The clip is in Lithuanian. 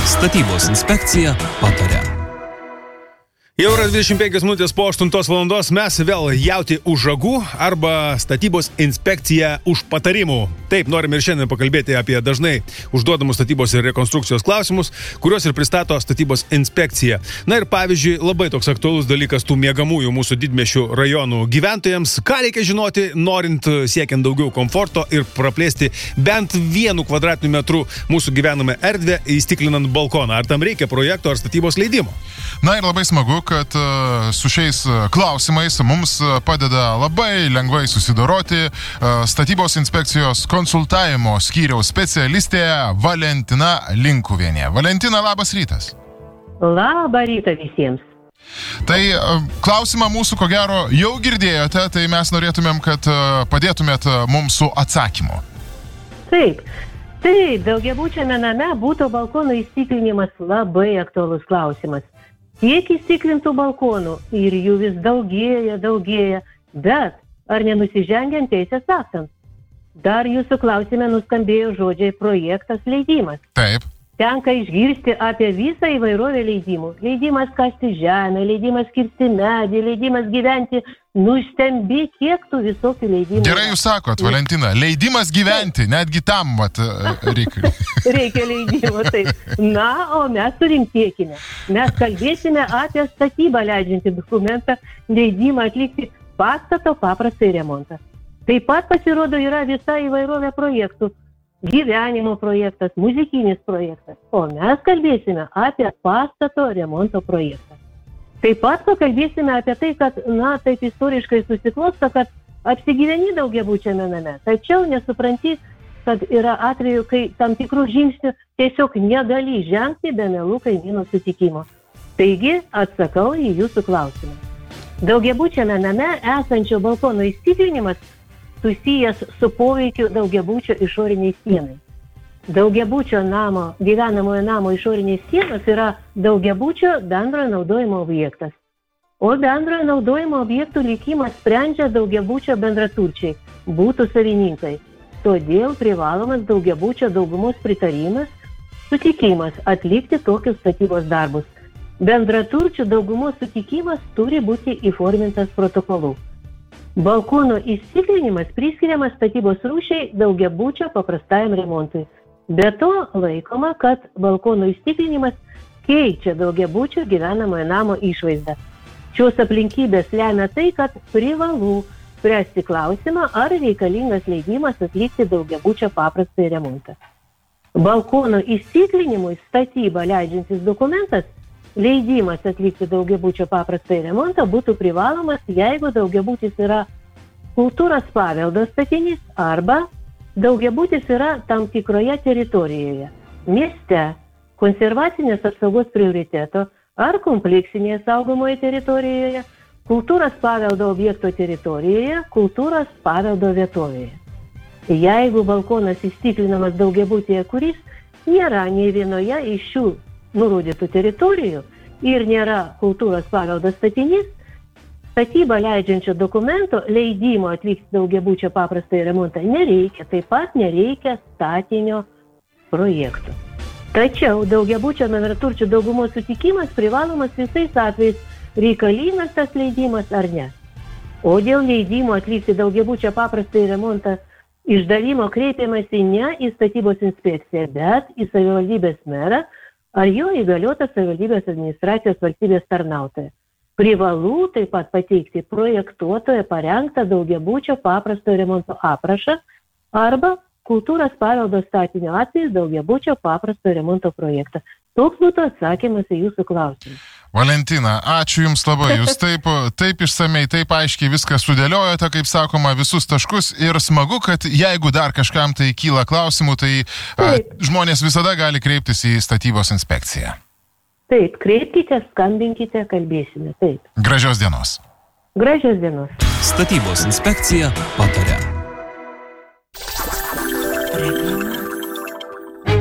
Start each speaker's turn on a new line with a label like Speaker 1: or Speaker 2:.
Speaker 1: Statybos inspekcija pataria.
Speaker 2: Jau yra 25 minutės po 8 valandos, mes vėl jauti už ragų arba statybos inspekcija už patarimų. Taip, norim ir šiandien pakalbėti apie dažnai užduodamus statybos ir rekonstrukcijos klausimus, kuriuos ir pristato statybos inspekcija. Na ir pavyzdžiui, labai toks aktualus dalykas tų miegamųjų mūsų didmiesčių rajonų gyventojams, ką reikia žinoti, norint siekiant daugiau komforto ir praplėsti bent 1 kvadratinių metrų mūsų gyvenamą erdvę, įstiklinant balkoną. Ar tam reikia projekto ar statybos leidimo?
Speaker 3: Na ir labai smagu, kad su šiais klausimais mums padeda labai lengvai susidoroti statybos inspekcijos konsultavimo skyriaus specialistė Valentina Linkuvienė. Valentina, labas rytas.
Speaker 4: Labą rytą visiems.
Speaker 3: Tai klausimą mūsų ko gero jau girdėjote, tai mes norėtumėm, kad padėtumėt mums su atsakymu.
Speaker 4: Taip, daugiabučiame name būtų balkono įstiklinimas labai aktualus klausimas. Tiek įstiklintų balkonų ir jų vis daugėja, bet ar nenusižengiant teisės aktams? Dar jūsų klausime nuskambėjo žodžiai projektas leidimas.
Speaker 3: Taip.
Speaker 4: Tenka išgirsti apie visą įvairovę leidimų. Leidimas kasti žemę, leidimas kirsti medį, leidimas gyventi. Nustembi, kiek tų visokių leidimų.
Speaker 3: Gerai jūs sakot, Valentina, leidimas gyventi, netgi tam reikia.
Speaker 4: Reikia leidimo, taip. Na, o mes turim tiekime. Mes kalbėsime apie statybą leidžiantį dokumentą, leidimą atlikti pastato paprastai remontą. Taip pat pasirodo yra visa įvairovė projektų. Gyvenimo projektas, muzikinis projektas. O mes kalbėsime apie pastato remonto projektą. Taip pat pakalbėsime apie tai, kad, taip istoriškai susiklosto, kad apsigyveni daugiabučiame name, tačiau nesupranti, kad yra atveju, kai tam tikrų žingsnių tiesiog negali žengti be mielų kaimynų sutikimo. Taigi, atsakau į jūsų klausimą. Daugiabučiame name esančio balkono įstiklinimas susijęs su poveikiu daugiabučio išoriniai sienai. Daugiabučio gyvenamojo namo išorinės sienos yra daugiabučio bendrojo naudojimo objektas. O bendrojo naudojimo objektų likimą sprendžia daugiabučio bendraturčiai, būtų savininkai. Todėl privalomas daugiabučio daugumos pritarimas, sutikimas atlikti tokius statybos darbus. Bendraturčių daugumos sutikimas turi būti įformintas protokolu. Balkono įstiklinimas priskiriamas statybos rūšiai daugiabučio paprastajam remontui. Be to laikoma, kad balkono įstiklinimas keičia daugiabučio gyvenamojo namo išvaizdą. Šios aplinkybės lemia tai, kad privalu spręsti klausimą, ar reikalingas leidimas atlikti daugiabučio paprastai remontą. Balkono įstiklinimui statybą leidžiantis dokumentas leidimas atlikti daugiabučio paprastai remontą būtų privalomas, jeigu daugiabutis yra kultūros paveldo statinys arba daugiabutis yra tam tikroje teritorijoje, mieste, konservacinės apsaugos prioriteto ar kompleksinėje saugomoje teritorijoje, kultūros paveldo objekto teritorijoje, kultūros paveldo vietovėje. Jeigu balkonas įstiklinamas daugiabutyje, kuris nėra nei vienoje iš šių nurodytų teritorijų ir nėra kultūros paveldo statinys, statybą leidžiančio dokumento leidimo atlikti daugiabučio paprastai remontą nereikia, taip pat nereikia statinio projektų. Tačiau daugiabučio bendraturčių daugumos sutikimas privalomas visais atvejais, reikalingas tas leidimas ar ne. O dėl leidimo atlikti daugiabučio paprastai remontą išdavimo kreipiamasi ne į statybos inspekciją, bet į savivaldybės merą ar jo įgaliotą savivaldybės administracijos valstybės tarnautoją. Privalu taip pat pateikti projektuotojo parengtą daugiabučio paprasto remonto aprašą arba kultūros paveldo statinio atveju daugiabučio paprasto remonto projektą. Toks būtų atsakymas į jūsų klausimą.
Speaker 3: Valentina, ačiū Jums labai. Jūs taip išsamei, taip aiškiai viską sudėliojote, kaip sakoma, visus taškus ir smagu, kad jeigu dar kažkam tai kyla klausimų, tai žmonės visada gali kreiptis į statybos inspekciją.
Speaker 4: Taip, kreipkite, skambinkite, kalbėsime. Taip.
Speaker 3: Gražios dienos.
Speaker 4: Gražios dienos.
Speaker 1: Statybos inspekcija pataria.